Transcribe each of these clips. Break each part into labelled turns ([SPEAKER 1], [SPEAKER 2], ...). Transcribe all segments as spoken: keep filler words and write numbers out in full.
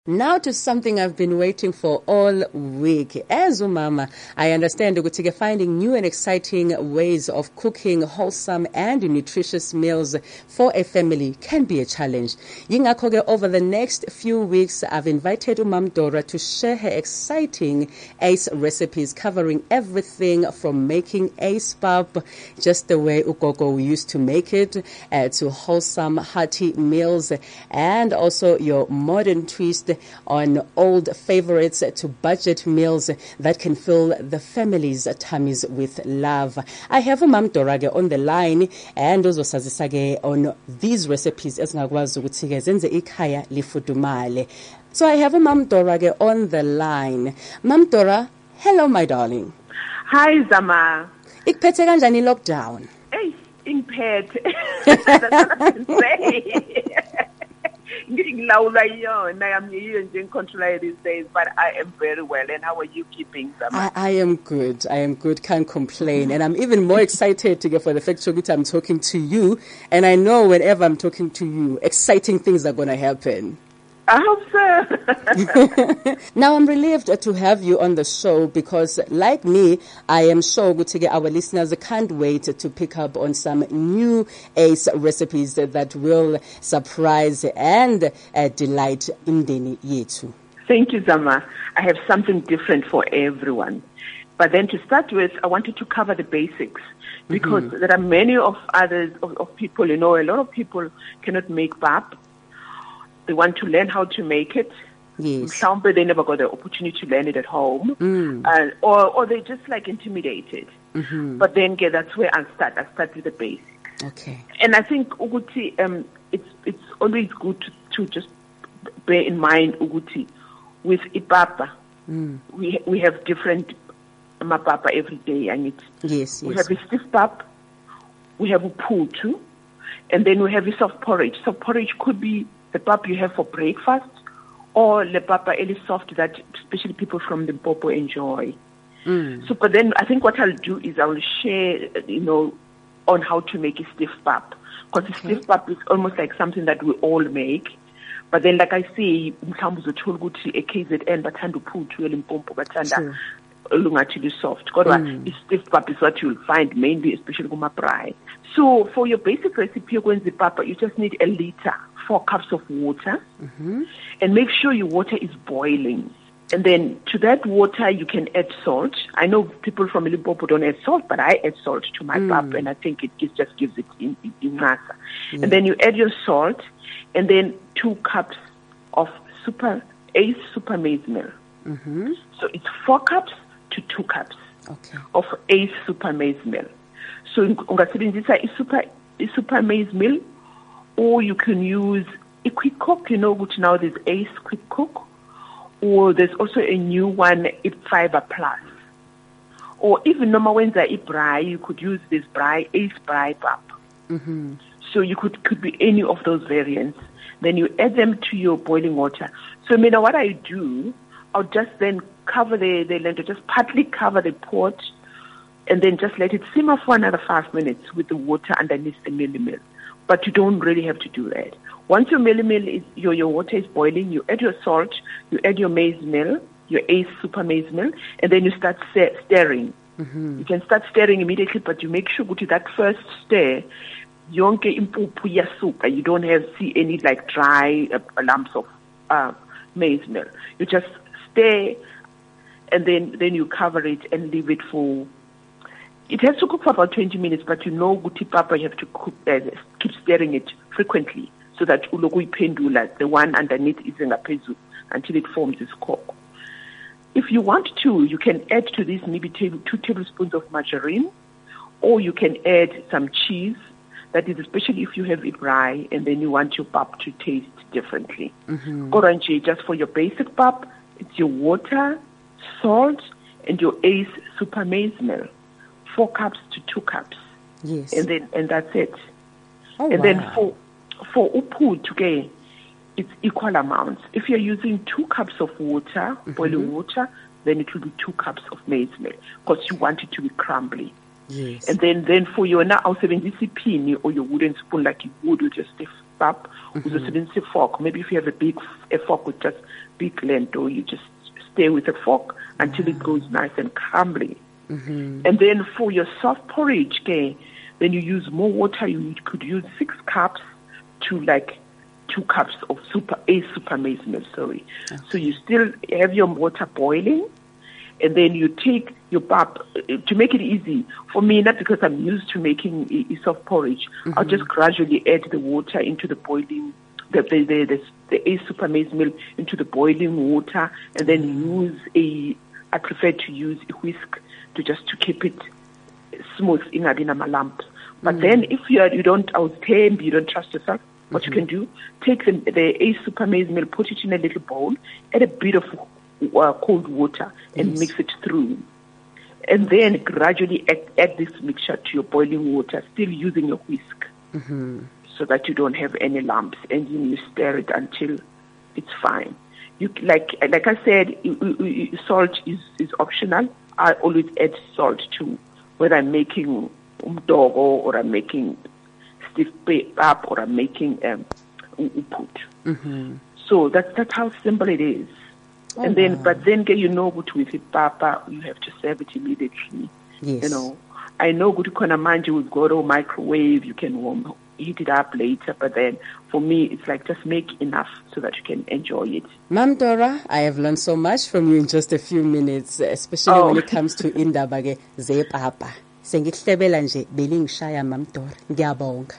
[SPEAKER 1] Now to something I've been waiting for all week. As umama, I understand ukuthi finding new and exciting ways of cooking wholesome and nutritious meals for a family can be a challenge. Yingakho-ke over the next few weeks, I've invited Umam Dora to share her exciting ACE recipes covering everything from making ACE pap just the way Ugogo used to make it, uh, to wholesome, hearty meals, and also your modern twist on old favorites to budget meals that can fill the family's tummies with love. I have Umam Dora on the line and uzosazisa on these recipes ezingakwazi ukuthi ke zenze ikhaya lifudumale. So I have Umam Dora on the line. Mam Dora, hello my darling.
[SPEAKER 2] Hi Zama.
[SPEAKER 1] Ikuphethe kanjani lockdown?
[SPEAKER 2] Hey, ingiphethe. That's what I can say. I am here in control these days, but I am very well. And how are you keeping them?
[SPEAKER 1] I, I am good. I am good. Can't complain. And I'm even more excited to get for the fact that I'm talking to you. And I know whenever I'm talking to you, exciting things are going to happen.
[SPEAKER 2] I hope so.
[SPEAKER 1] Now, I'm relieved to have you on the show because, like me, I am sure our listeners can't wait to pick up on some new ACE recipes that will surprise and uh, delight Imdeni Yetu.
[SPEAKER 2] Thank you, Zama. I have something different for everyone. But then to start with, I wanted to cover the basics because mm-hmm. there are many of others, of, of people, you know, a lot of people cannot make pap. They want to learn how to make it.
[SPEAKER 1] Yes.
[SPEAKER 2] Some they never got the opportunity to learn it at home,
[SPEAKER 1] mm.
[SPEAKER 2] uh, or or they just like intimidated.
[SPEAKER 1] Mm-hmm.
[SPEAKER 2] But then, yeah, that's where I start. I start with the basics.
[SPEAKER 1] Okay.
[SPEAKER 2] And I think Uguti, um, it's it's always good to, to just bear in mind Uguti with ipapa.
[SPEAKER 1] Mm.
[SPEAKER 2] We we have different mapapa every day, and it's
[SPEAKER 1] yes,
[SPEAKER 2] we
[SPEAKER 1] yes.
[SPEAKER 2] have a stiff pap, we have a putu, and then we have a soft porridge. Soft porridge could be the pap you have for breakfast, or the papa really soft that especially people from the Limpopo enjoy.
[SPEAKER 1] Mm.
[SPEAKER 2] So, but then I think what I'll do is I'll share, you know, on how to make a stiff pap. Because
[SPEAKER 1] Okay.
[SPEAKER 2] a stiff pap is almost like something that we all make. But then, like I say, mhlawumbe uzothola ukuthi e-K Z N bathanda uphuthu eLimpopo bathanda olungathi soft. Kodwa
[SPEAKER 1] Mm.
[SPEAKER 2] a stiff pap is what you'll find mainly, especially kuma-braai. So for your basic recipe yokwenza papa, you just need a liter, four cups of water,
[SPEAKER 1] Mm-hmm.
[SPEAKER 2] and make sure your water is boiling. And then to that water, you can add salt. I know people from Limpopo don't add salt, but I add salt to my
[SPEAKER 1] Mm.
[SPEAKER 2] pap, and I think it, it just gives it in, in, in masa.
[SPEAKER 1] Yeah.
[SPEAKER 2] And then you add your salt, and then two cups of super ACE super maize meal.
[SPEAKER 1] Mm-hmm.
[SPEAKER 2] So it's four cups to two cups
[SPEAKER 1] Okay.
[SPEAKER 2] of ACE super maize meal. So ungasebenzisa super super maize meal, or you can use a quick cook. You know, which now there's ACE quick cook, or there's also a new one, it Fiber Plus, or even normal ones are braai. You could use this braai ACE braai pap.
[SPEAKER 1] Mm-hmm.
[SPEAKER 2] So you could could be any of those variants. Then you add them to your boiling water. So, Mina, what I do, I'll just then cover the, the lentil, just partly cover the pot, and then just let it simmer for another five minutes with the water underneath the mealie meal. But you don't really have to do that. Once your mealie meal is, your, your water is boiling, you add your salt, you add your maize meal, your ACE super maize meal, and then you start stirring.
[SPEAKER 1] Mm-hmm.
[SPEAKER 2] You can start stirring immediately, but you make sure with that first stir, yonke impuphu yasuka. You don't have see any like dry uh, lumps of uh, maize meal. You just stir, and then then you cover it and leave it for. It has to cook for about twenty minutes, but you know, guti papa, you have to cook, uh, keep stirring it frequently so that ulogo pendula, the one underneath, is ngaphezulu until it forms its cork. If you want to, you can add to this maybe table, two tablespoons of margarine, or you can add some cheese. That is especially if you have it dry and then you want your pap to taste differently.
[SPEAKER 1] Mm-hmm.
[SPEAKER 2] Orange, just for your basic pap, it's your water, salt, and your ACE super maize meal. Four cups to two cups.
[SPEAKER 1] Yes.
[SPEAKER 2] And then and that's it.
[SPEAKER 1] Oh,
[SPEAKER 2] and
[SPEAKER 1] wow.
[SPEAKER 2] then for for upu today, it's equal amounts. If you're using two cups of water,
[SPEAKER 1] Mm-hmm.
[SPEAKER 2] boiling water, then it will be two cups of maize meal because you want it to be crumbly.
[SPEAKER 1] Yes.
[SPEAKER 2] And then, then for your now, usebenzisa ipini or your wooden spoon like you would with your stiff pap,
[SPEAKER 1] Mm-hmm.
[SPEAKER 2] usebenzisa fork. Maybe if you have a big a fork with just big lento, you just stir with a fork until it goes nice and crumbly.
[SPEAKER 1] Mm-hmm.
[SPEAKER 2] And then for your soft porridge, okay, when you use more water, you could use six cups to like two cups of super a super maize meal. Sorry.
[SPEAKER 1] Okay.
[SPEAKER 2] So you still have your water boiling, and then you take your pap to make it easy. For me, not because I'm used to making a, a soft porridge, mm-hmm. I'll just gradually add the water into the boiling, the the the, the, the a super maize meal into the boiling water, and then mm-hmm. use a. I prefer to use a whisk to just to keep it smooth in a lamp. But mm-hmm. then if you are, you don't outtemp, you don't trust yourself, what mm-hmm. you can do, take the, the a super maize meal, put it in a little bowl, add a bit of uh, cold water, and yes. mix it through. And then gradually add, add this mixture to your boiling water, still using your whisk,
[SPEAKER 1] mm-hmm.
[SPEAKER 2] so that you don't have any lumps, and then you stir it until it's fine. You, like like I said, salt is, is optional. I always add salt too, whether I'm making umdogo or I'm making stiff pap or I'm making um, uput.
[SPEAKER 1] Mm-hmm.
[SPEAKER 2] So that's that's how simple it is.
[SPEAKER 1] Oh,
[SPEAKER 2] and then,
[SPEAKER 1] wow.
[SPEAKER 2] but then you know, with it papa, you have to serve it immediately.
[SPEAKER 1] Yes.
[SPEAKER 2] You know, I know good kona manje we've got a microwave. You can warm, heat it up later. But then, for me, it's like just make enough so that you can enjoy it.
[SPEAKER 1] Ma'am Dora, I have learned so much from you in just a few minutes, especially oh. when it comes to indaba ke zepapa. Sengihlebela nje belingishaya Ma'am Dora. Ngiyabonga.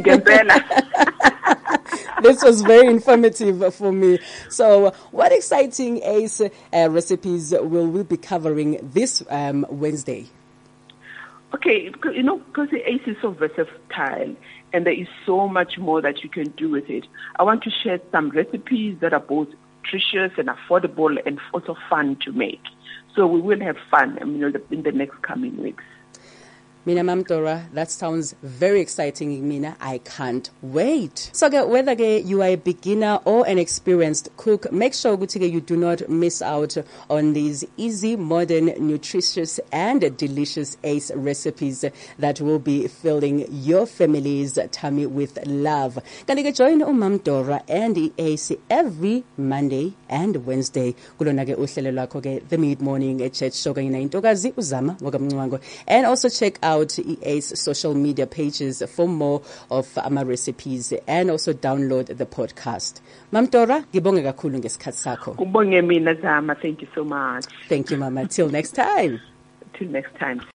[SPEAKER 1] This was very informative for me. So, what exciting ACE uh, recipes will we be covering this um, Wednesday?
[SPEAKER 2] Okay, you know, because the ACE is so versatile and there is so much more that you can do with it. I want to share some recipes that are both nutritious and affordable and also fun to make. So we will have fun you know, in the next coming weeks.
[SPEAKER 1] Mina Ma'am Dora, that sounds very exciting, Mina. I can't wait. So whether you are a beginner or an experienced cook, make sure you do not miss out on these easy, modern, nutritious and delicious ACE recipes that will be filling your family's tummy with love. Can you join Ma'am Dora and ACE every Monday and Wednesday? The mid-morning church show and also check out out ACE social media pages for more of our recipes and also download the podcast. Ma'am Dora, ngibonge kakhulu ngesikhathi sakho.
[SPEAKER 2] Kubonge mina Zama, thank you so much.
[SPEAKER 1] Thank you, Mama. Till next time.
[SPEAKER 2] Till next time.